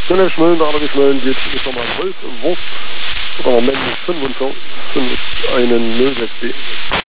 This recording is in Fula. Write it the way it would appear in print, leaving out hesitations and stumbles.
Schöne Schmölln, da alle geschmollen wird, ist nochmal Wolf, oder Moment 25, einen 06B.